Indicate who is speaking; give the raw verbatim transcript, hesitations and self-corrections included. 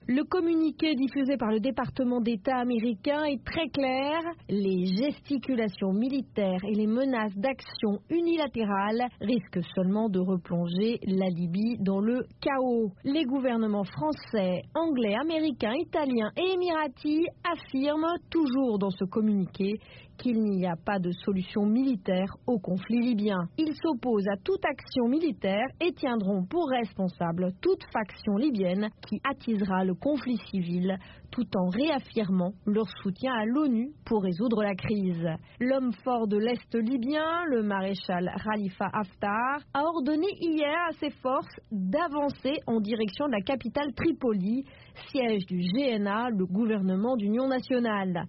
Speaker 1: Le communiqué diffusé par le département d'État américain est très clair. Les gesticulations militaires et les menaces d'action unilatérale risquent seulement de replonger la Libye dans le chaos. Les gouvernements français, anglais, américains, italiens et émiratis affirment toujours dans ce communiqué qu'il n'y a pas de solution militaire au conflit libyen. Ils s'opposent à toute action militaire et tiendront pour responsable toute faction libyenne qui attisera le conflit civil tout en réaffirmant leur soutien à l'ONU pour résoudre la crise. L'homme fort de l'Est libyen, le maréchal Khalifa Haftar, a ordonné hier à ses forces d'avancer en direction de la capitale Tripoli, siège du G N A, le gouvernement d'union nationale.